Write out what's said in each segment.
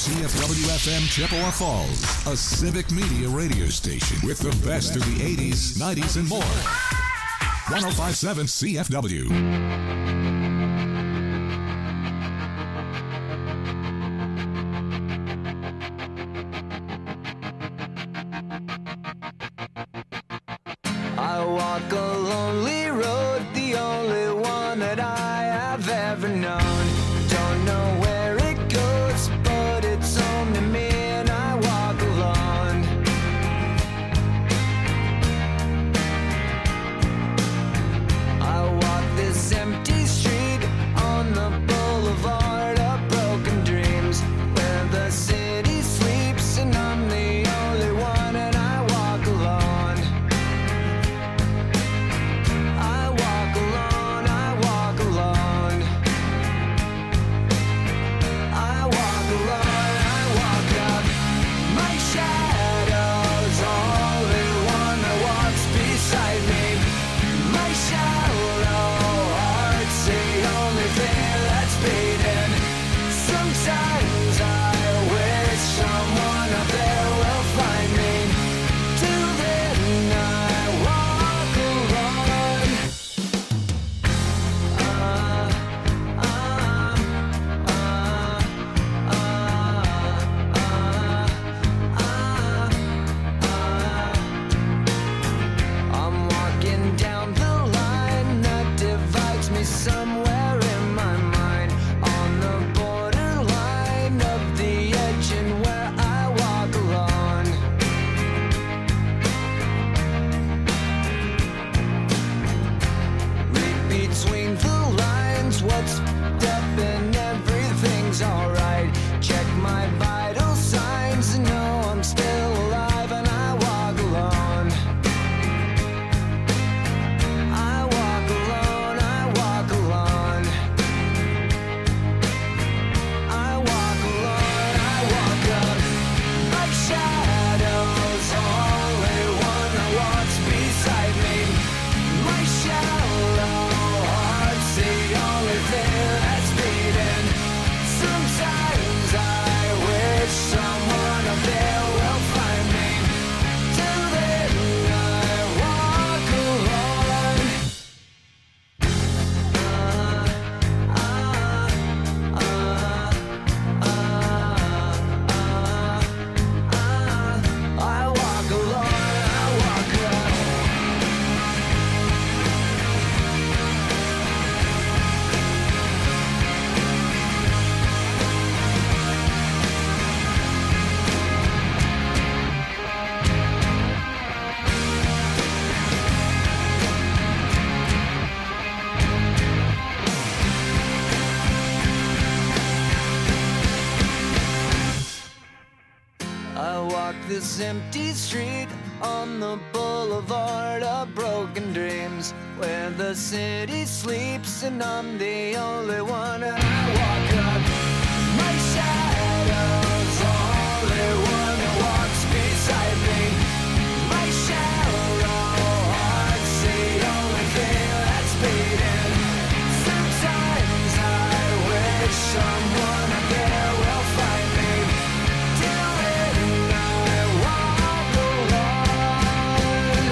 CFW-FM Chippewa Falls, a civic media radio station with the best through the 80s, 90s, and more. 105.7 CFW. I walk a lonely road, the only one that I have ever known. Don't know where it goes, but it's home to me and I walk alone. I walk this empty street on the boulevard of broken dreams, where the city sleeps and I'm the only one and I walk alone. I walk alone, I walk alone. I walk alone, I walk up. My shadow's only one that walks beside me. My shallow heart's the only thing that's beating. Sometimes I wish someone up there will find me. Till then I walk alone. I'm walking down the line that divides me somewhere in my mind, on the borderline of the edge and where I walk alone. Read between the lines, what's up and everything's alright. Check my vital signs and know I'm still alive and I walk alone. I walk alone, I walk alone. I walk alone, I walk up. My shadow's only one that walks beside me. My shallow heart's the only thing that's beating. Sometimes I wish someone up there will find me. Till then I walk alone. I walk alone, I walk alone. I walk this empty street on the boulevard of broken dreams, where the city sleeps and I'm the only one and I walk up. My shadow's only one that walks beside me. My shallow heart's the only thing that's beating. Sometimes I wish someone up there will find me. Till then I walk alone.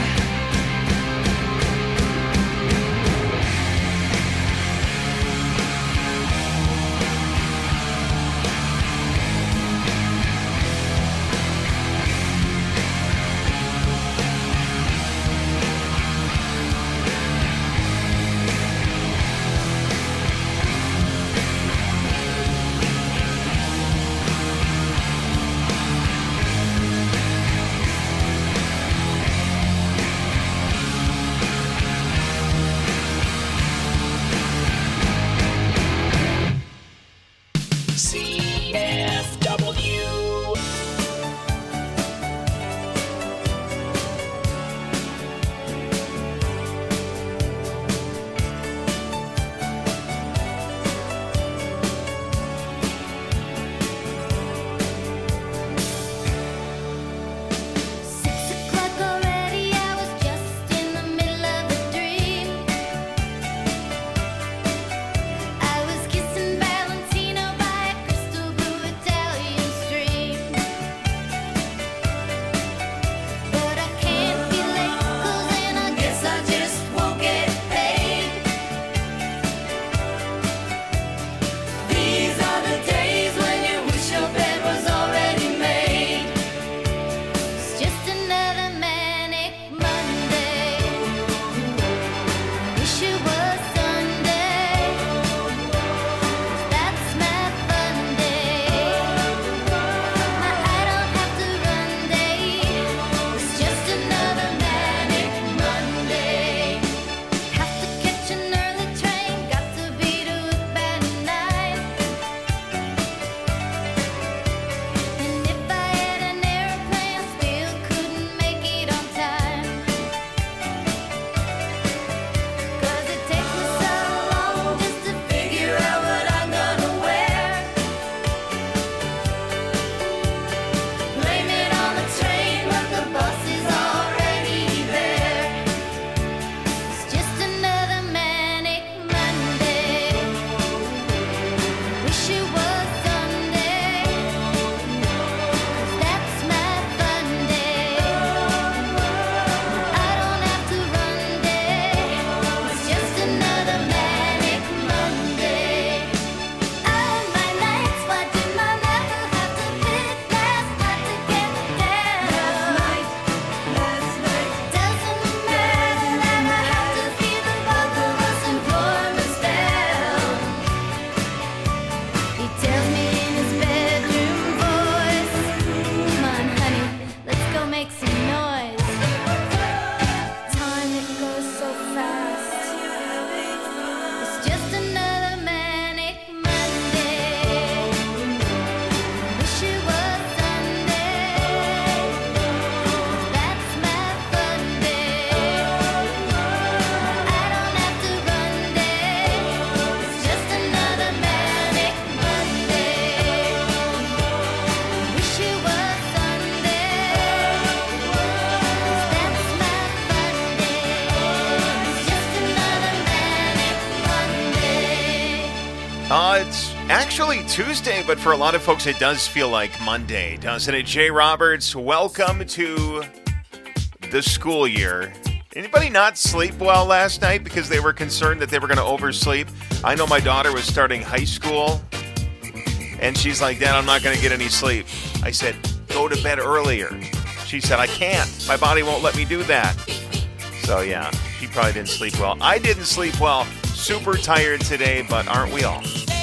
Actually Tuesday, but for a lot of folks it does feel like Monday, doesn't it? Jay Roberts, welcome to the school year. Anybody not sleep well last night because they were concerned that they were going to oversleep? I know my daughter was starting high school, and she's like, Dad, I'm not going to get any sleep. I said, go to bed earlier. She said, I can't. My body won't let me do that. So yeah, she probably didn't sleep well. I didn't sleep well. Super tired today, but aren't we all?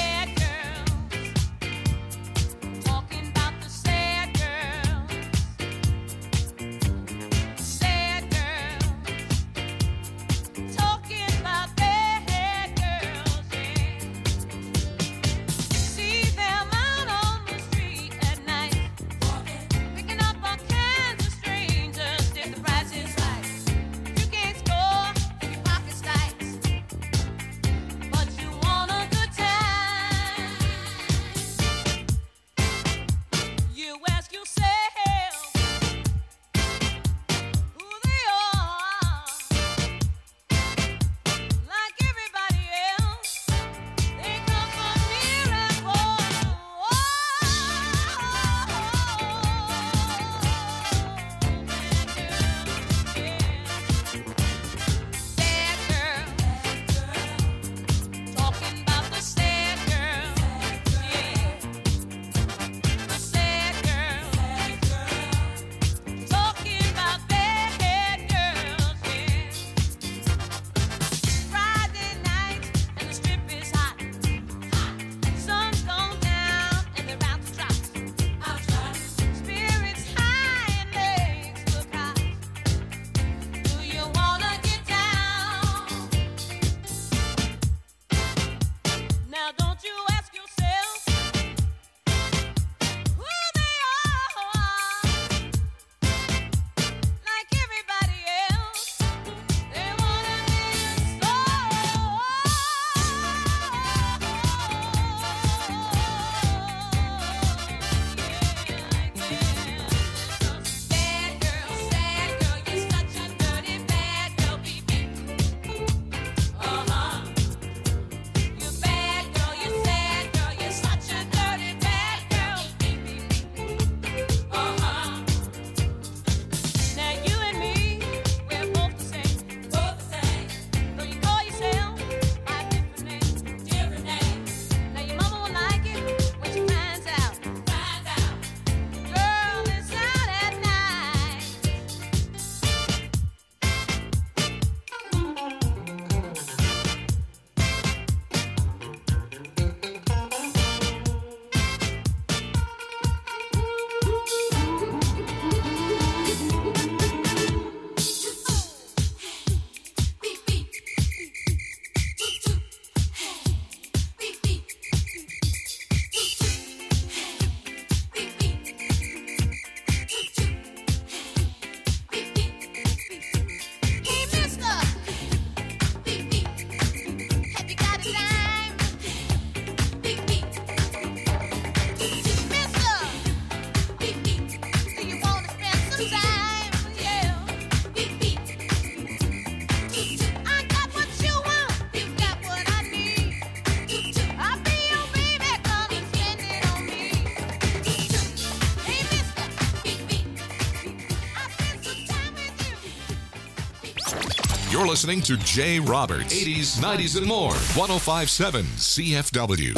You're listening to Jay Roberts, 80s, 90s, and more. 105.7 CFW.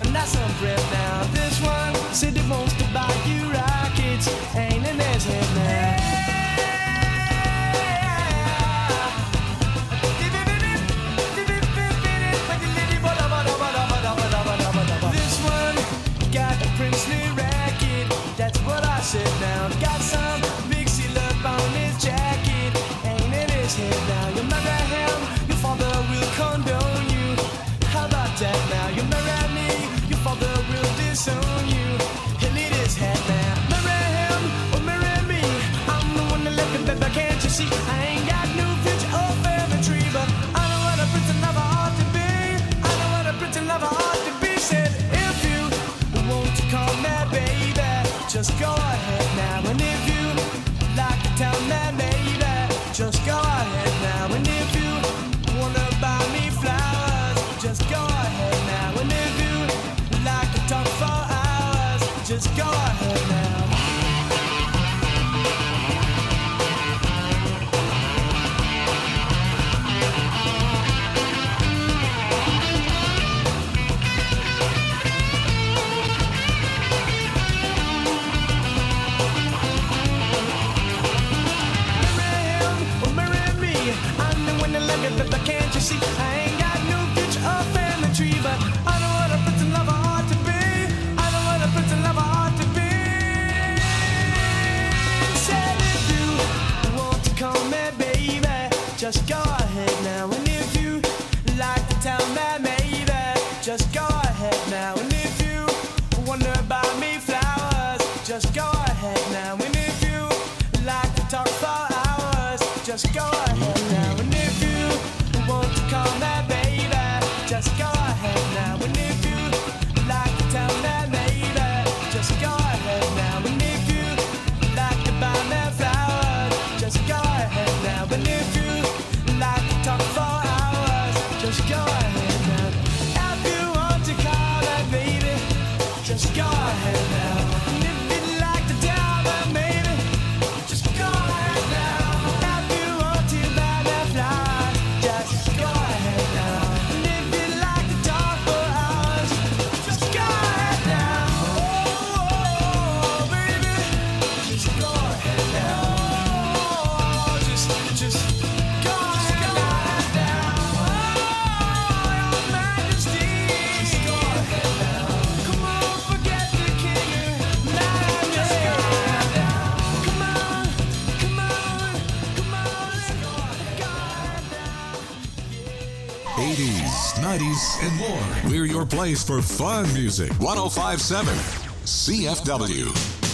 Said he wants to buy you rockets, ain't in his head now. just go ahead now. And if you'd like to dive in, maybe just go ahead now. If you want to buy that fly, just go ahead now. And if you'd like to talk for hours, just go ahead now. Oh, baby, just go ahead now. Oh, just go ahead now. Oh, your majesty, just go ahead now. Come on, forget the king. Just go ahead now. Come on, come on, come on, let's go ahead now. 80s, 90s, and more. We're your place for fun music. 1057 CFW.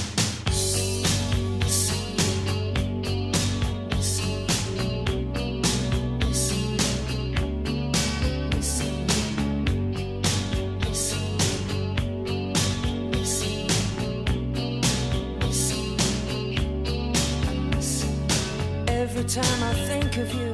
Every time I think of you,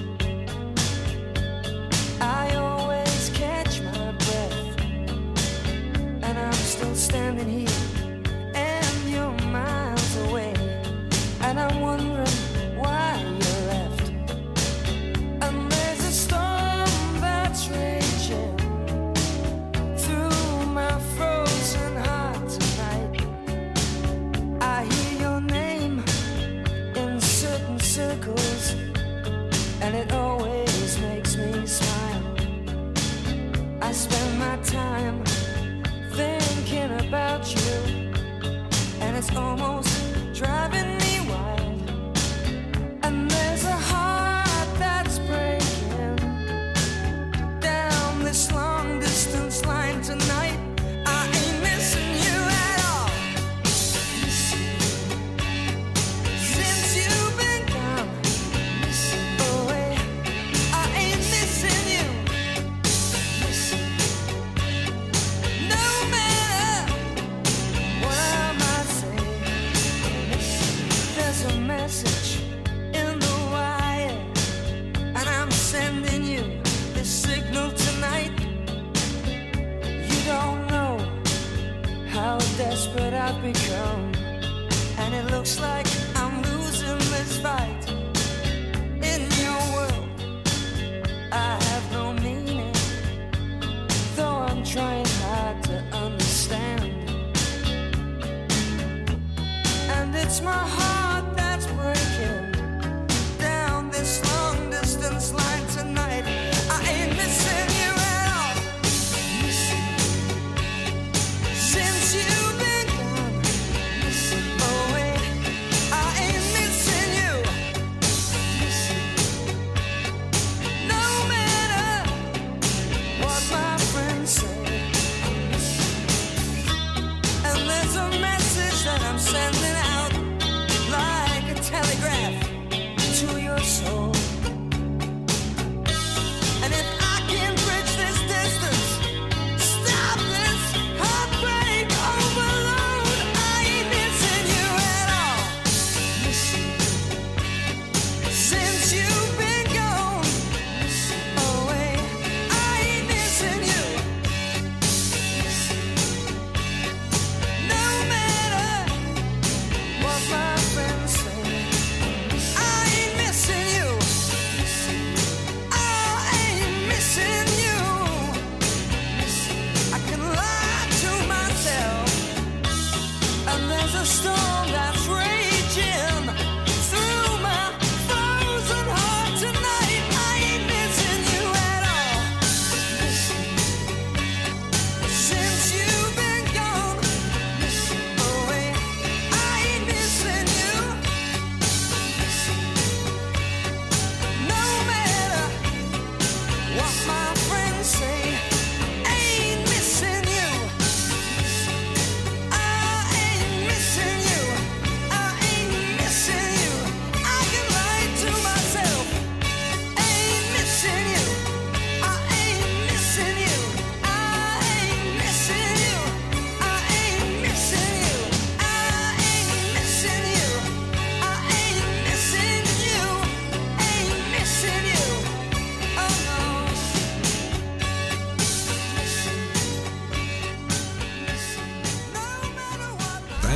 I always catch my breath. And I'm still standing here, and you're miles away. And I'm wondering why you left. And there's a storm that's raging through my frozen heart tonight. I hear your name in certain circles, and it always makes me smile. I spend my time thinking about you, and it's almost driving me wild. And there's a heart that's breaking down this long distance line tonight. I ain't missing you at all. Since you've been gone away, I ain't missing you. No matter what I might say, there's a message in the wire, and I'm sending you this signal tonight. You don't know how desperate I've become, and it looks like I'm losing this fight. In your world, I have no meaning, though I'm trying hard to understand. And it's my heart that's breaking down this long distance line tonight. I ain't missing you at all. Since you've been gone away, I ain't missing you. No matter what my friends say. And there's a message that I'm sending out,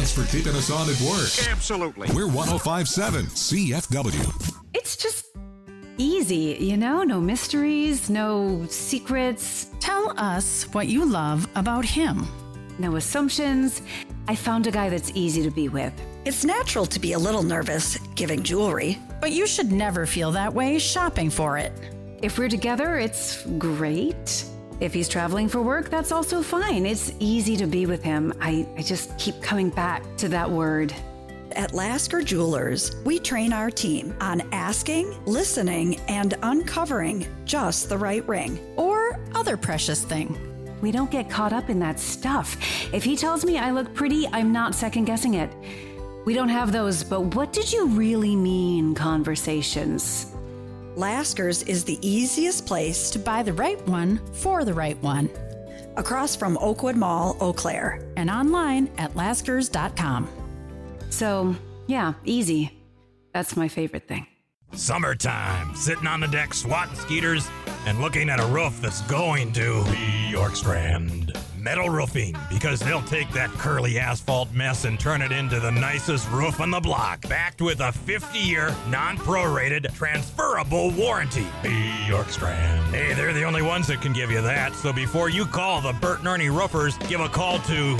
Thanks for keeping us on at work. Absolutely. We're 105.7 CFW. It's just easy, you know? No mysteries, no secrets. Tell us what you love about him. No assumptions. I found a guy that's easy to be with. It's natural to be a little nervous giving jewelry. But you should never feel that way shopping for it. If we're together, it's great. If he's traveling for work, that's also fine. It's easy to be with him. I just keep coming back to that word. At Lasker Jewelers, we train our team on asking, listening, and uncovering just the right ring. Or other precious thing. We don't get caught up in that stuff. If he tells me I look pretty, I'm not second guessing it. We don't have those, but what did you really mean conversations. Lasker's is the easiest place To buy the right one for the right one. across from Oakwood Mall, Eau Claire. And online at laskers.com. So, yeah, easy. That's my favorite thing. Summertime, sitting on the deck swatting skeeters and looking at a roof that's going to be York Strand. Metal Roofing, because they'll take that curly asphalt mess and turn it into the nicest roof on the block, backed with a 50-year, non-prorated, transferable warranty. Be York Strand. Hey, they're the only ones that can give you that, so before you call the Bert and Ernie Roofers, give a call to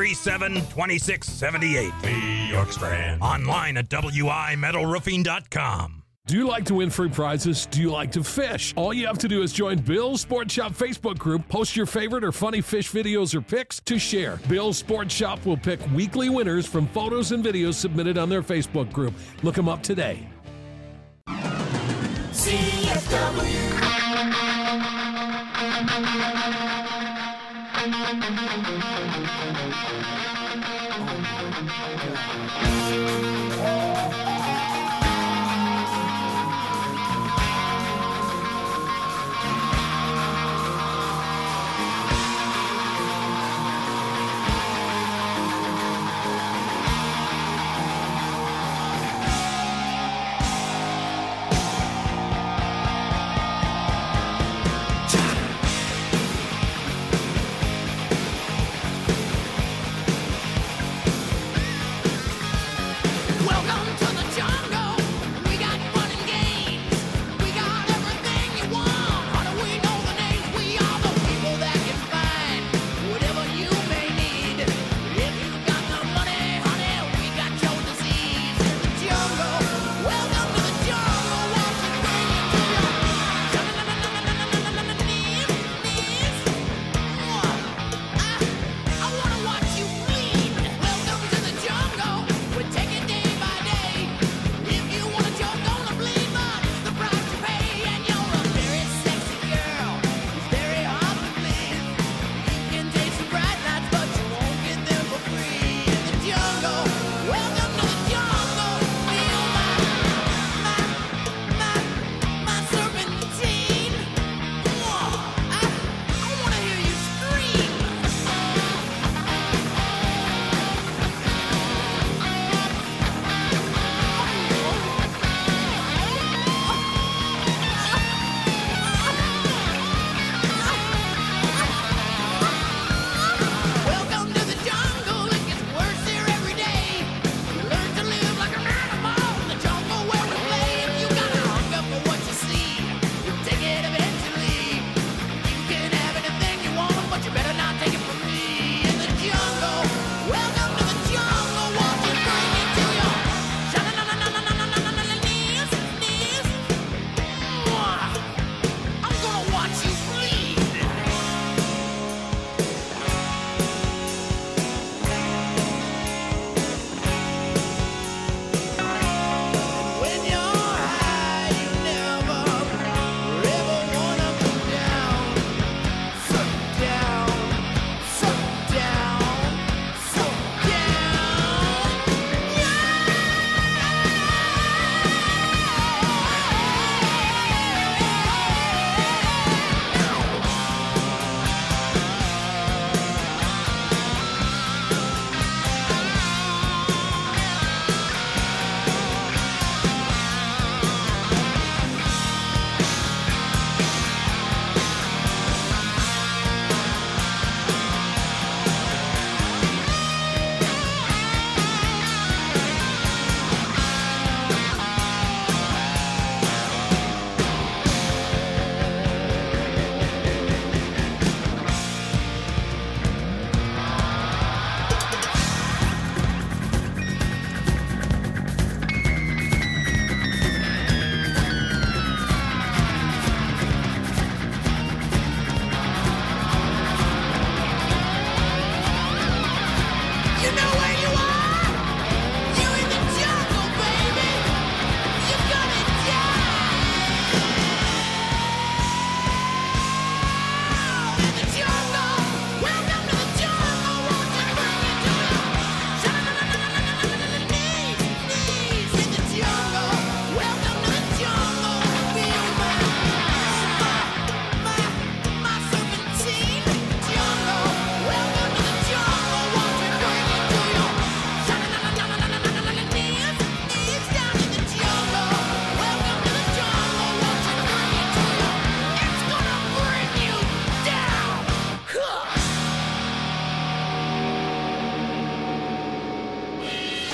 237-2678. Be York Strand. Online at wimetalroofing.com. Do you like to win free prizes? Do you like to fish? All you have to do is join Bill's Sport Shop Facebook group, post your favorite or funny fish videos or pics to share. Bill's Sport Shop will pick weekly winners from photos and videos submitted on their Facebook group. Look them up today. Welcome to the jungle.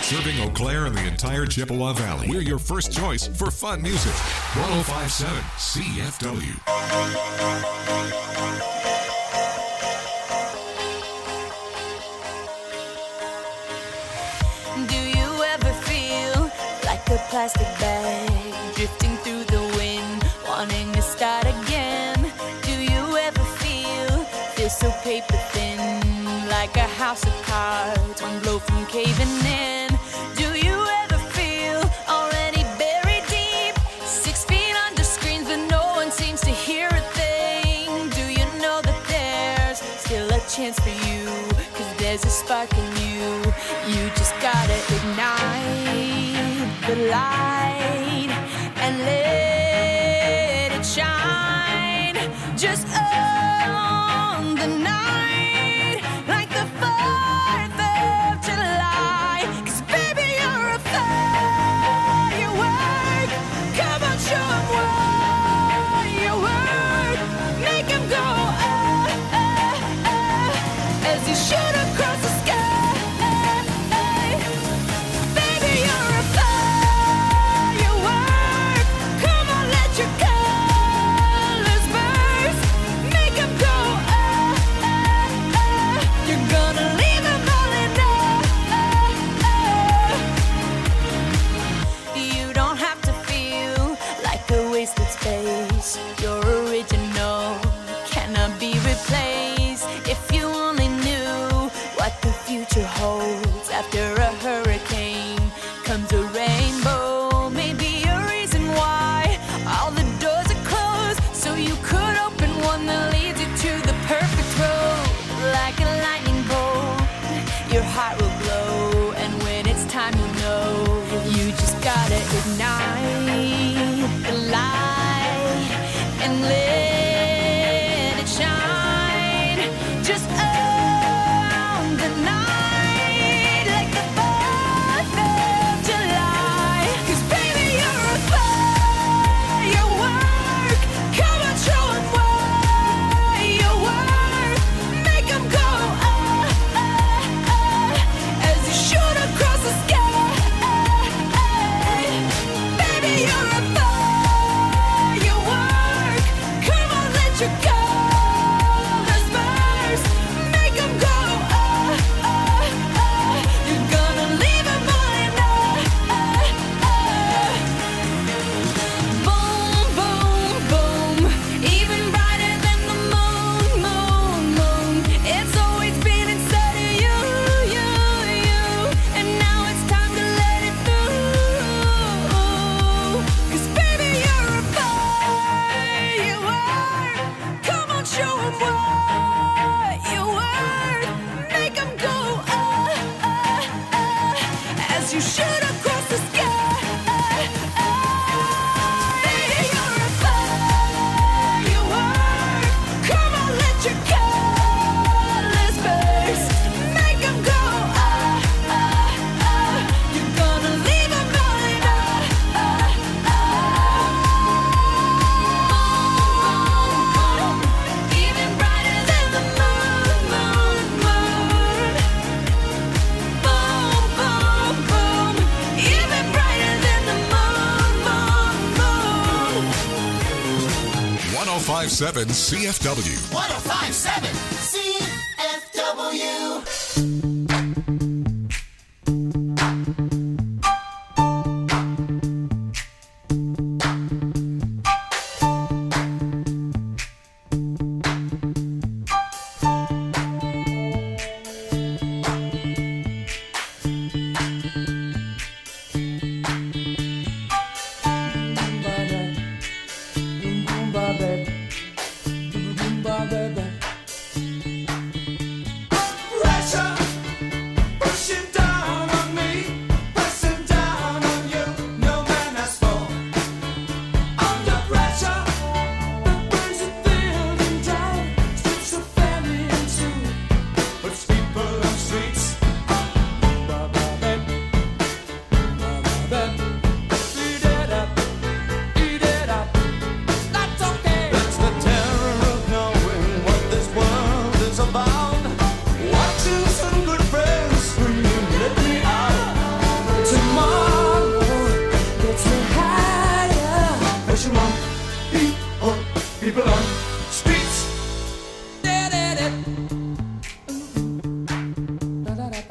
Serving Eau Claire and the entire Chippewa Valley. We're your first choice for fun music. 105.7 CFW. Do you ever feel like a plastic bag drifting through the wind, wanting to start again? Do you ever feel so paper thin, like a house of cards, one blow from caving in? Do you ever feel already buried deep, 6 feet under screens, but no one seems to hear a thing? Do you know that there's still a chance for you, 'cause there's a spark in you? You just gotta ignite the light and let it shine. Just on the night, like the 4th of July. 'Cause baby, you're a firework. Come on, show 'em what you work. Make 'em go, as you shoot across the sky. Baby, you're a firework. Come on, let your colors burst. Make 'em go, you're gonna leave 'em all in You don't have to feel like a wasted space. You're original, cannot be replaced. If you only knew what the future holds. After a hurricane comes a rainbow. Maybe a reason why all the doors are closed, so you could open one that leads you to the perfect road. Like a lightning bolt, your heart will glow, and when it's time, you know you just gotta ignite the light and let it shine. Just on the night, like the 4th of July. 'Cause baby, you're a firework. Come on, show 'em what you work. Make 'em go, as you shoot across the sky. Baby, you're a firework. Come on, let your colors burst. Make 'em go, you're gonna leave 'em all in Boom, boom, boom. Even brighter than the moon, moon, moon. It's always been inside of you, you, you. And now it's time to let it through. 'Cause baby, you're a firework. Come on, show 'em what you work. Make 'em go, as you shoot across the sky. Baby, you're a firework. Come on, let your colors burst. Make 'em go, you're gonna leave 'em all in Even brighter than the moon, moon, moon. Boom, boom, boom. Even brighter than the moon, moon, moon. 105.7 CFW. 105.7 CFW.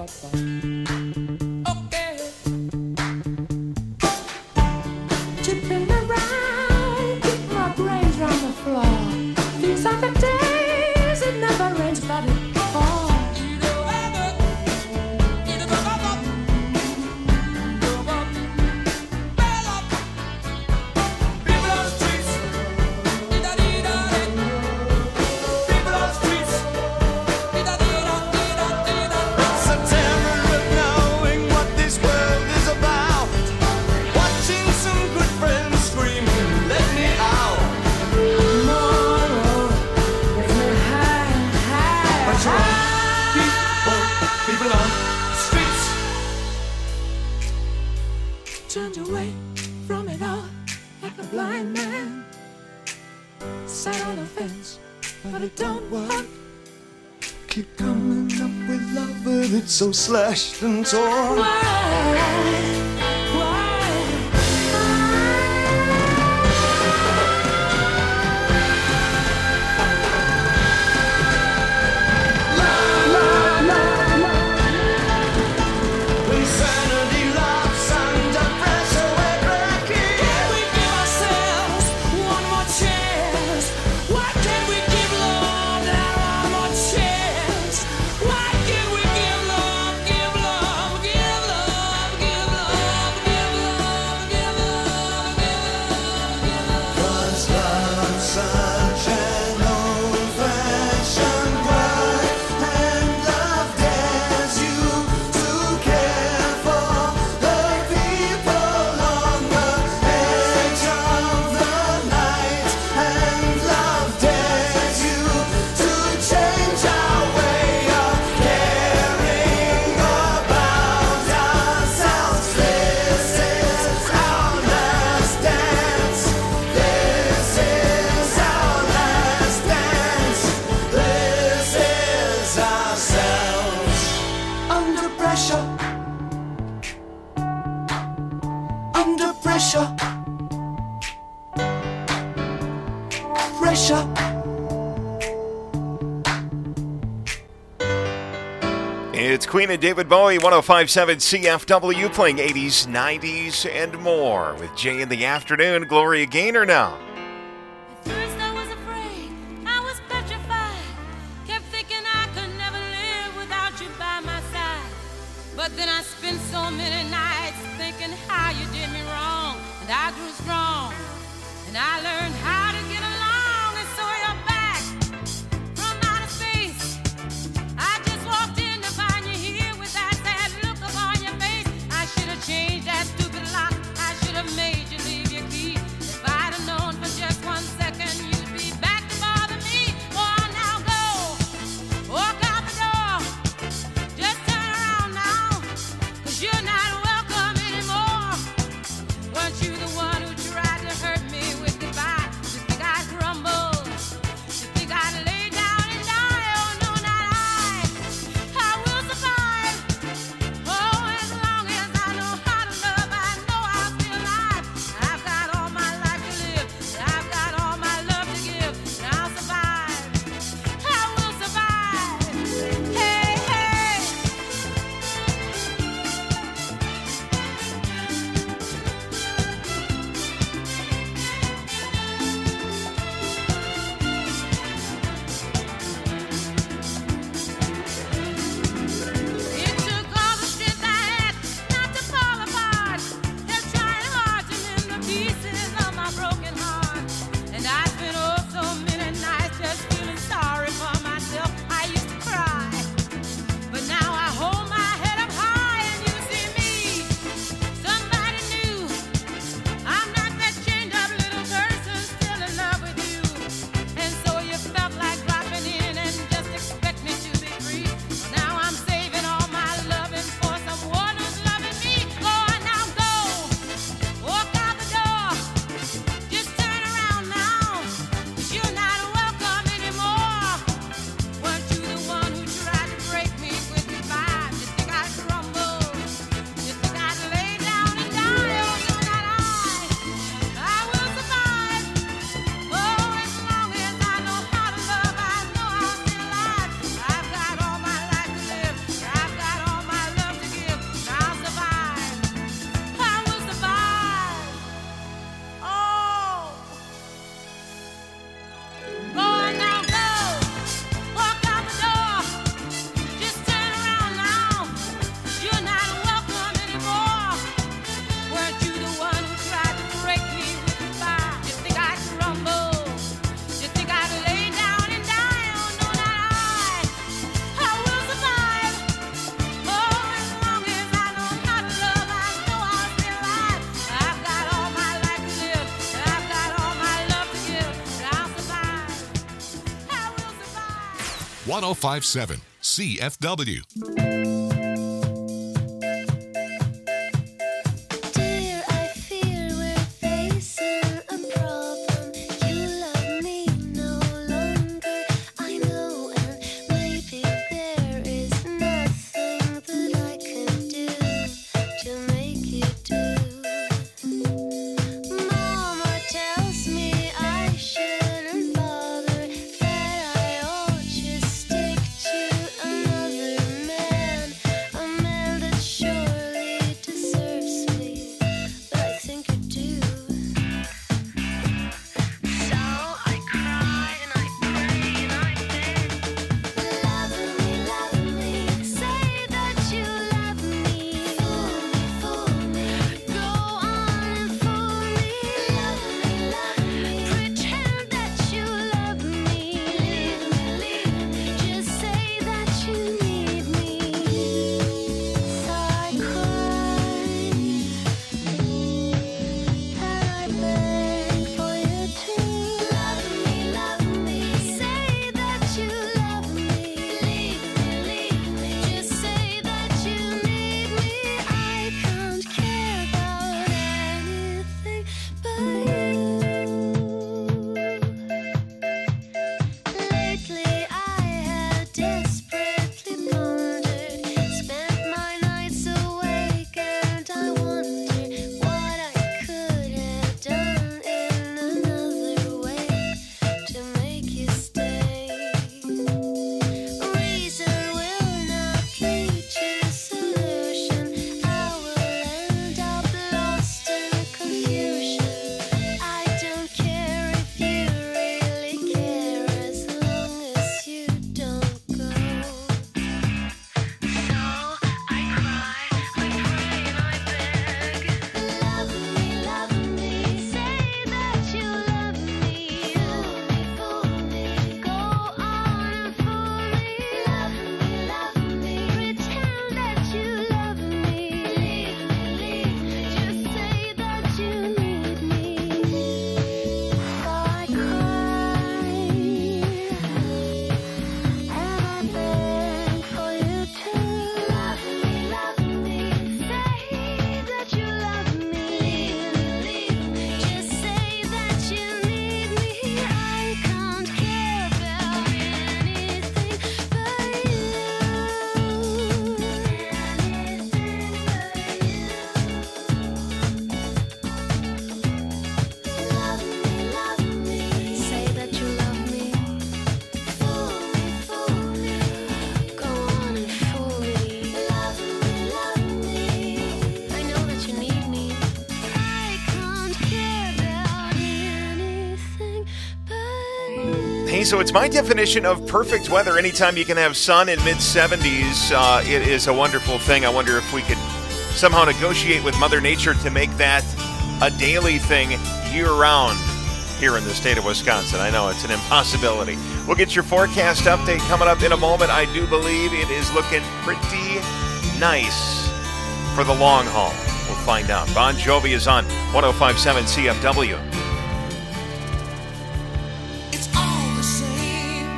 Tipping around, keep my brains round the floor. These are the days it never rains, but it falls. Turned away from it all like a blind man. Sat on the fence, but it don't work. Keep coming up with love, but it's so slashed and torn. It's Queen and David Bowie, 105.7 CFW, playing 80s, 90s, and more with Jay in the afternoon. Gloria Gaynor now. At first I was afraid, I was petrified. Kept thinking I could never live without you by my side. But then I spent so many nights thinking how you did me wrong. And I grew strong, and I learned how to get along. And so you're back from outer space. I just walked in to find you here with that sad look upon your face. I should have changed that stupid lock. I should have made you leave your key. If I'd have known for just 1 second you'd be back to bother me. Oh, now go, walk out the door. Just turn around now, 'cause you're not welcome anymore. Weren't you the one who tried to hurt me with goodbye? 1057 CFW. Dear, I fear we're facing a problem. You love me no longer, I know, and maybe there is nothing that I can do to make you do. Mama tells me I shouldn't bother, that I ought to stick to another man, a man that surely deserves me, but I think you do. So I cry and I pray and I beg, love me, say that you love me, fool me, go on and fool me, pretend that you love me, just say that you need me. So I cry and I beg for you to love me, say that you love me, just say that you need me. I can't care about anything but you. Lately I have desperately pondered, spent my nights awake, and I wonder what I could have done in another way to make you stay. Reason will not lead to solution, I will end up lost in confusion. I don't care if you really care, as long as you don't go. So I cry, I pray and I beg, love me, say that you love me, fool me, go on and fool me, pretend that you love me, just say that you need me. So I cry and I beg for you to love me, say that you love me, just say that you need me. I can't care about anything but you. Love me, say that you love me, fool me, go on and fool me, love me, I know that you need me. I can't care about anything but you. Hey, so it's my definition of perfect weather. Anytime you can have sun in mid-70s, it is a wonderful thing. I wonder if we could somehow negotiate with Mother Nature to make that a daily thing year-round here in the state of Wisconsin. I know it's an impossibility. We'll get your forecast update coming up in a moment. I do believe it is looking pretty nice for the long haul. We'll find out. Bon Jovi is on 1057 CFW. It's all the same.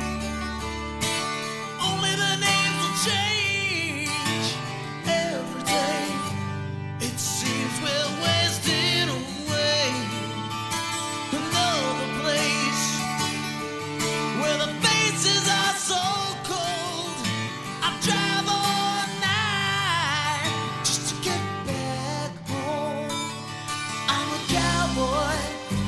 Only the names will change every day. It seems we're wasting away. Another place where the faces are so cold. I drive all night just to get back home. I'm a cowboy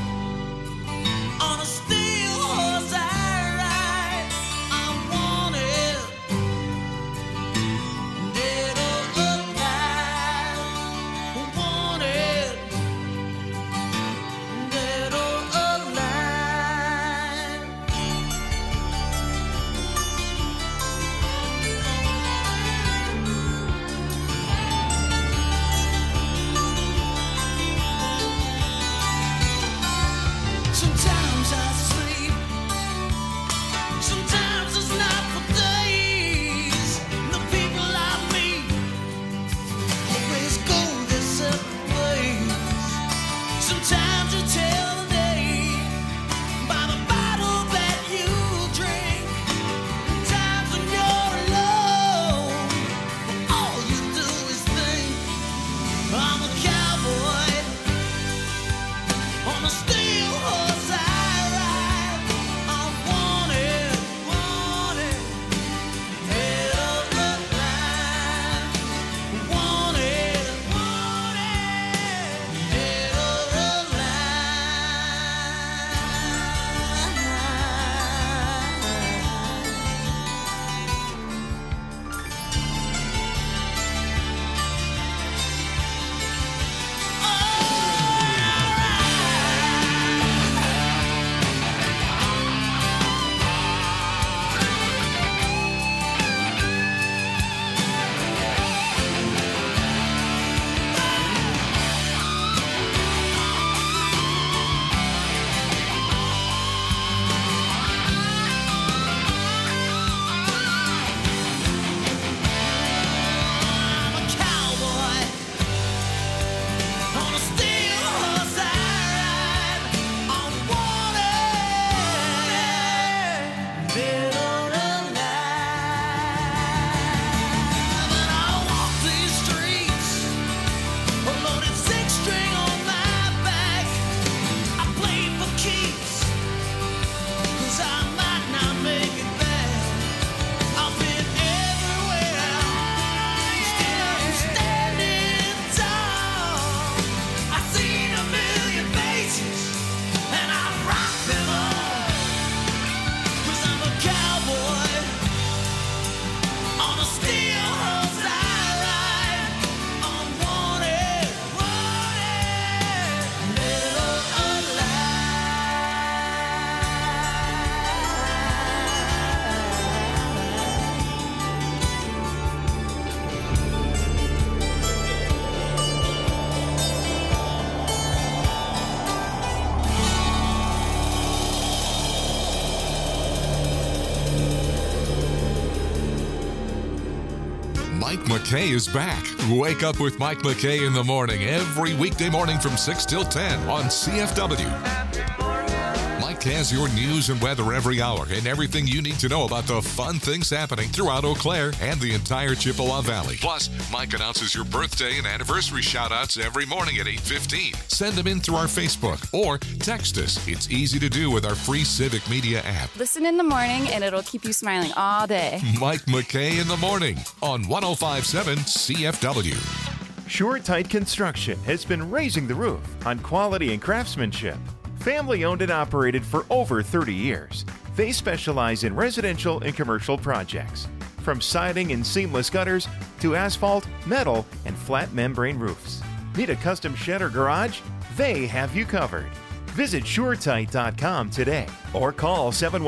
Mike McKay is back. Wake up with Mike McKay in the morning every weekday morning from 6 till 10 on CFW. Mike has your news and weather every hour and everything you need to know about the fun things happening throughout Eau Claire and the entire Chippewa Valley. Plus, Mike announces your birthday and anniversary shout-outs every morning at 8:15. Send them in through our Facebook or text us. It's easy to do with our free Civic Media app. Listen in the morning and it'll keep you smiling all day. Mike McKay in the morning on 105.7 CFW. SureTight Construction has been raising the roof on quality and craftsmanship. Family owned and operated for over 30 years. They specialize in residential and commercial projects, from siding and seamless gutters to asphalt, metal, and flat membrane roofs. Need a custom shed or garage? They have you covered. Visit SureTight.com today or call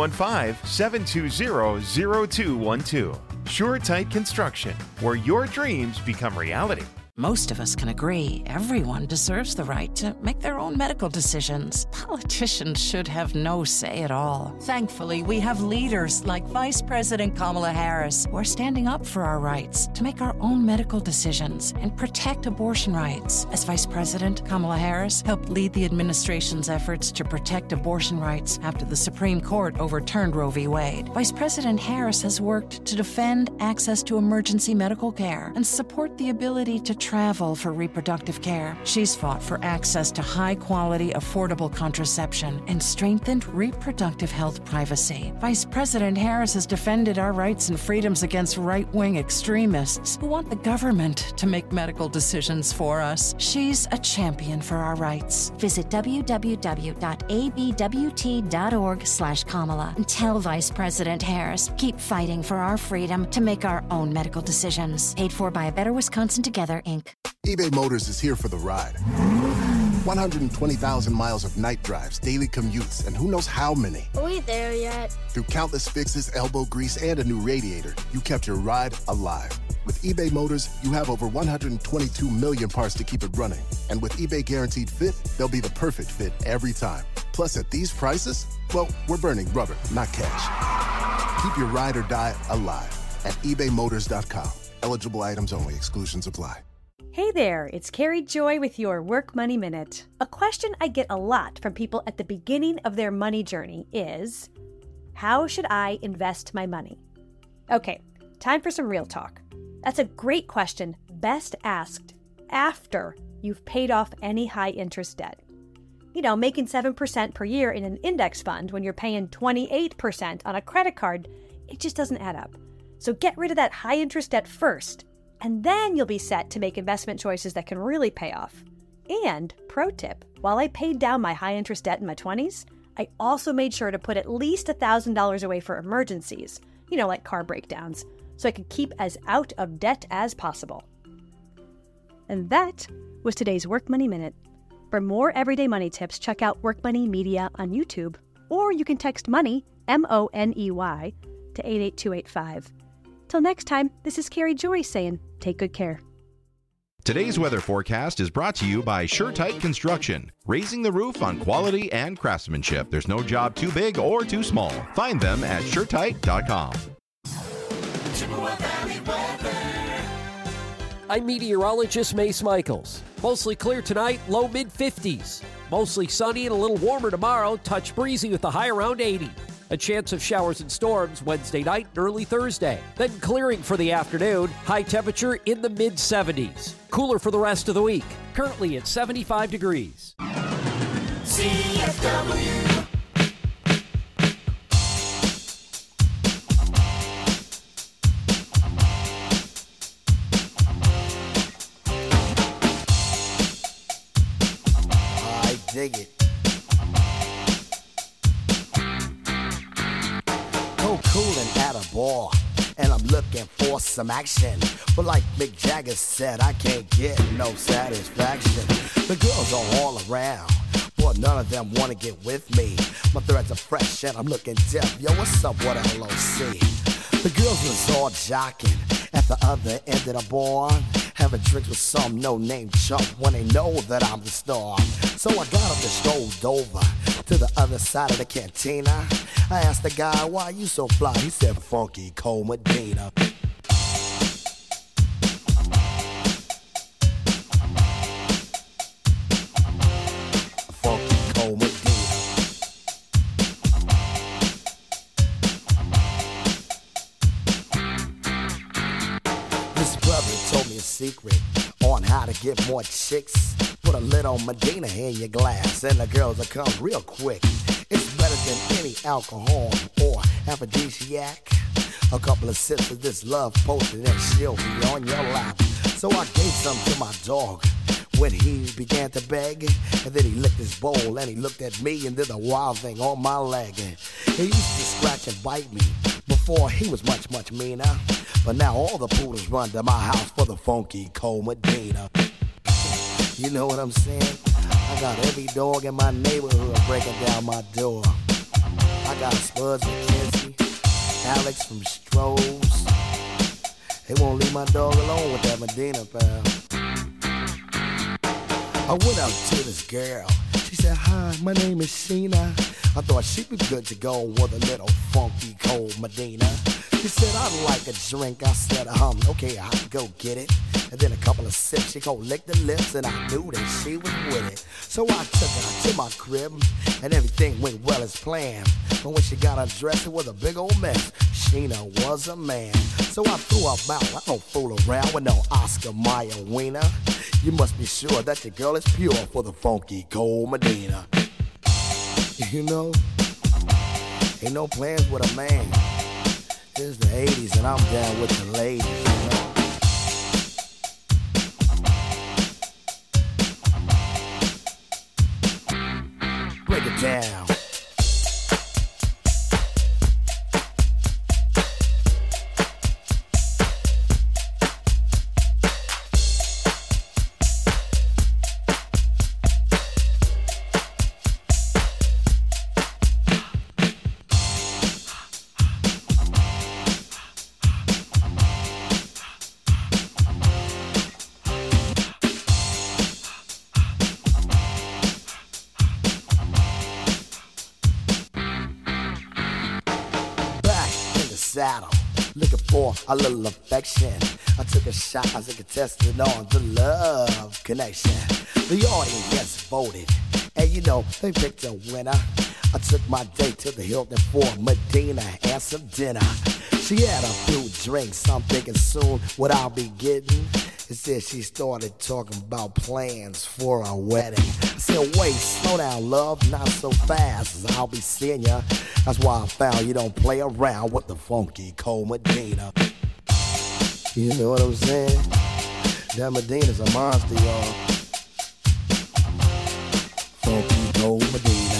715-720-0212. SureTight Construction, where your dreams become reality. Most of us can agree everyone deserves the right to make their own medical decisions. Politicians should have no say at all. Thankfully, we have leaders like Vice President Kamala Harris who are standing up for our rights to make our own medical decisions and protect abortion rights. As Vice President, Kamala Harris helped lead the administration's efforts to protect abortion rights after the Supreme Court overturned Roe v. Wade. Vice President Harris has worked to defend access to emergency medical care and support the ability to travel for reproductive care. She's fought for access to high-quality, affordable contraception and strengthened reproductive health privacy. Vice President Harris has defended our rights and freedoms against right-wing extremists who want the government to make medical decisions for us. She's a champion for our rights. Visit www.abwt.org/Kamala and tell Vice President Harris, keep fighting for our freedom to make our own medical decisions. Paid for by A Better Wisconsin Together, Inc. eBay Motors is here for the ride. 120,000 miles of night drives, daily commutes, and who knows how many. Are we there yet? Through countless fixes, elbow grease, and a new radiator, you kept your ride alive. With eBay Motors, you have over 122 million parts to keep it running. And with eBay Guaranteed Fit, they'll be the perfect fit every time. Plus, at these prices, well, we're burning rubber, not cash. Keep your ride or die alive at ebaymotors.com. Eligible items only. Exclusions apply. Hey there, it's Carrie Joy with your Work Money Minute. A question I get a lot from people at the beginning of their money journey is, how should I invest my money? Okay, time for some real talk. That's a great question, best asked after you've paid off any high-interest debt. You know, making 7% per year in an index fund when you're paying 28% on a credit card, it just doesn't add up. So get rid of that high-interest debt first, and then you'll be set to make investment choices that can really pay off. And, pro tip, while I paid down my high-interest debt in my 20s, I also made sure to put at least $1,000 away for emergencies, you know, like car breakdowns, so I could keep as out of debt as possible. And that was today's Work Money Minute. For more everyday money tips, check out Work Money Media on YouTube, or you can text MONEY, M-O-N-E-Y, to 88285. Till next time, this is Carrie Joy saying, take good care. Today's weather forecast is brought to you by SureTight Construction, raising the roof on quality and craftsmanship. There's no job too big or too small. Find them at SureTight.com. I'm meteorologist Mace Michaels. Mostly clear tonight, low mid-50s. Mostly sunny and a little warmer tomorrow, touch breezy with a high around 80. A chance of showers and storms Wednesday night and early Thursday. Then clearing for the afternoon, high temperature in the mid-70s. Cooler for the rest of the week. Currently at 75 degrees. CFW. I dig it. Coolin' at a bar, and I'm looking for some action. But like Mick Jagger said, I can't get no satisfaction. The girls are all around, but none of them wanna get with me. My threads are fresh and I'm looking deaf. Yo, what's up, what LOC? The girls was all jocking at the other end of the bar, having drinks with some no-name chump when they know that I'm the star. So I got up and strolled over to the other side of the cantina. I asked the guy, why you so fly? He said, Funky Cole Medina. This brother told me a secret on how to get more chicks. Put a little Medina in your glass and the girls will come real quick. It's better than any alcohol or aphrodisiac. A couple of sips of this love potion and she'll be on your lap. So I gave some to my dog when he began to beg. And then he licked his bowl and he looked at me and did a wild thing on my leg. And he used to scratch and bite me before he was much, much meaner. But now all the poodles run to my house for the funky cold Medina. You know what I'm saying? I got every dog in my neighborhood breaking down my door. I got Spuds McKenzie, Alex from Stroh's. They won't leave my dog alone with that Medina, pal. I went out to this girl. She said, hi, my name is Sheena. I thought she'd be good to go with a little funky cold Medina. She said, I'd like a drink. I said, okay, I'll go get it. And then a couple of sips, she go lick the lips, and I knew that she was with it. So I took her to my crib, and everything went well as planned. But when she got undressed, it was a big old mess. Sheena was a man. So I threw her out. I don't fool around with no Oscar Mayer wiener. You must be sure that your girl is pure for the funky cold Medina. You know, ain't no plans with a man. It's the 80s and I'm down with the ladies, you know. Break it down. Saddle, looking for a little affection. I took a shot as I could test it on the love connection. The audience voted, and you know, they picked a winner. I took my date to the Hilton for Medina and some dinner. She had a few drinks, I'm thinking soon what I'll be getting. Instead, she started talking about plans for a wedding. I said, wait, slow down, love, not so fast, as I'll be seeing ya. That's why I found you don't play around with the funky cold Medina. You know what I'm saying? That Medina's a monster, y'all. Funky cold Medina.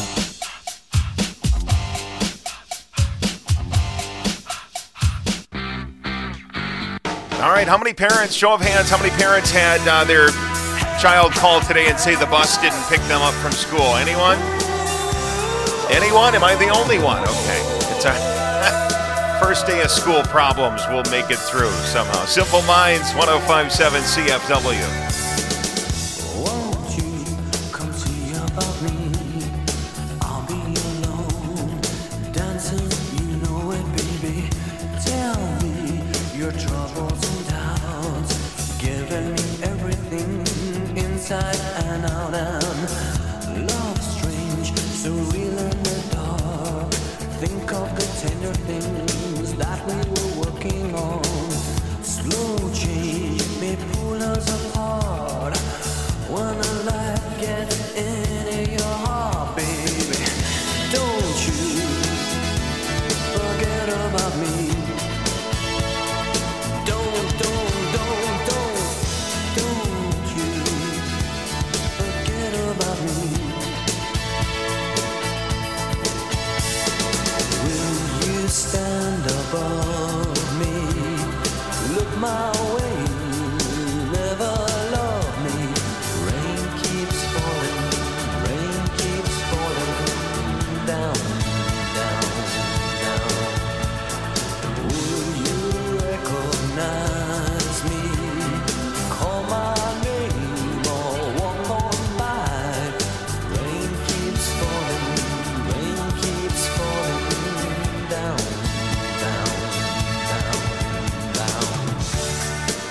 All right, how many parents, show of hands, how many parents had their child call today and say the bus didn't pick them up from school? Anyone? Anyone? Am I the only one? Okay. It's a first day of school problems. We'll make it through somehow. Simple Minds, 105.7 CFW. Won't you come see about me? I'll be alone, dancing, you know it, baby. Tell me your troubles and doubts, giving me everything inside and out, and love strange, so real in the dark. Think of the tender things that we were working on. Slow change may pull us apart. When a light gets into your heart, baby, don't you forget about me. Don't you forget about me. Will you stand above me? Look my way, never love me. Rain keeps falling down, down, down. Will you recognize me? Call my name or walk on by. Rain keeps falling down, down, down, down.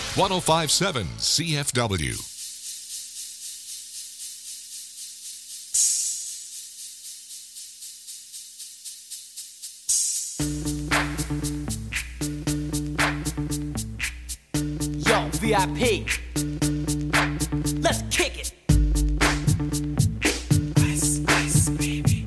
105.7 CFW. Yo, VIP. Let's kick it. Ice, ice, baby.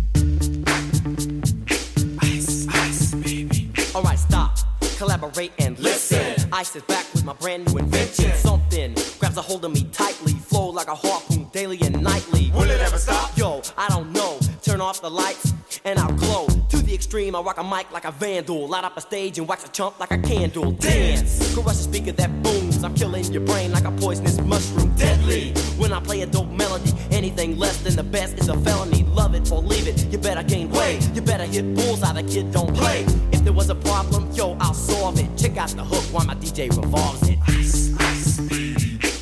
Ice, ice, baby. Alright, stop. Collaborate and listen. Ice is back with my brand new invention. Something grabs a hold of me tightly. Flow like a harpoon daily and nightly. Will it ever stop? Yo, I don't know. Turn off the lights and I'll glow. To the extreme, I rock a mic like a vandal. Light up a stage and wax a chump like a candle. Dance! Crush a speaker that booms. I'm killing your brain like a poisonous mushroom. Deadly! When I play a dope melody, anything less than the best is a felony. Love it or leave it, you better gain weight. You better hit bullseye, the kid don't play. If there was a problem, yo, I'll solve it. Check out the hook while my DJ revolves it. Ice, ice, baby.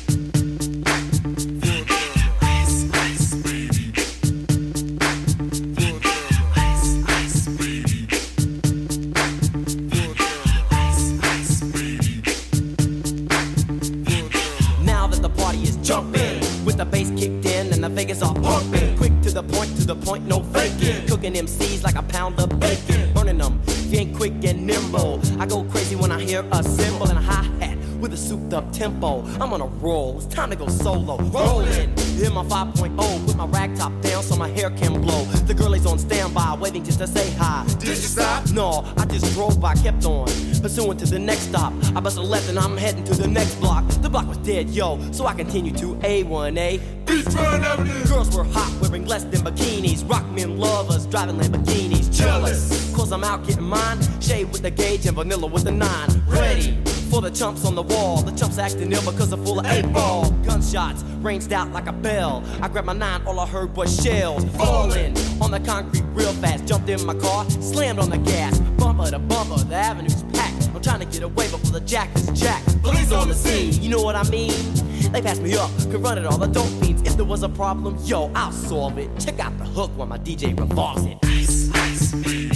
The bass kicked in and the Vegas are pumping. Quick to the point, no faking. Cooking MCs like a pound of bacon. Burning them, if you ain't quick and nimble. I go crazy when I hear a cymbal and a hi-hat with a souped up tempo. I'm on a roll, it's time to go solo. Rolling, in my 5.0, put my rag top down so my hair can blow. The girl is on standby, waiting just to say hi. Did you stop? No, I just drove by, kept on pursuing to the next stop. I bust a left and I'm heading to the next block. The block was dead, yo, so I continue to A1A. Beachfront Avenue. Girls were hot, wearing less than bikinis. Rock men lovers, driving Lamborghinis. Jealous, cause I'm out getting mine. Shade with the gauge and vanilla with the 9. Ready for the chumps on the wall. The chumps acting ill because they're full of 8-ball. Gunshots ranged out like a bell. I grabbed my 9, all I heard was shells falling on the concrete real fast. Jumped in my car, slammed on the gas. Bumper to bumper, the avenue's packed. I'm trying to get away before the jack is jacked. Police on the scene, you know what I mean? They passed me up, could run it all, the dope fiends. If there was a problem, yo, I'll solve it. Check out the hook while my DJ revolves it. Ice, ice, baby.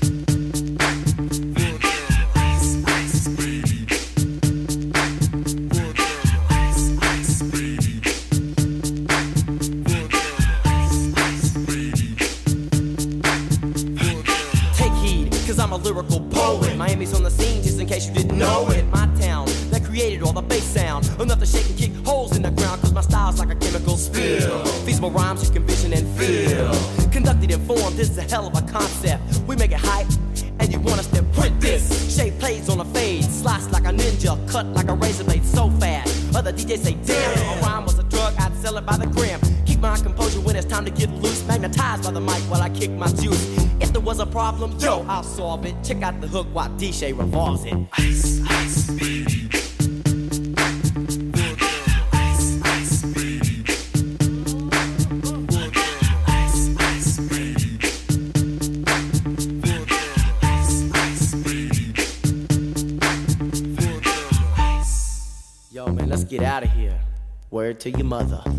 I'm a lyrical poet. Miami's on the scene, just in case you didn't know it. My town that created all the bass sound, enough to shake and kick holes in the ground. Cause my style's like a chemical spill. Feasible rhymes you can vision and feel. Conducted in form, this is a hell of a concept. We make it hype, and you want us to print this. Shape plays on a fade, slice like a ninja, cut like a razor blade so fast. Other DJs say, damn, if a rhyme was a drug, I'd sell it by the gram. Keep my composure when it's time to get loose. Magnetized by the mic while I kick my juice. If there was a problem, yo, I'll solve it. Check out the hook while DJ revolves it. Ice, ice, baby. Ice, ice, baby. Ice, ice, baby. Ice, ice, baby. Yo, man, let's get out of here. Word to your mother.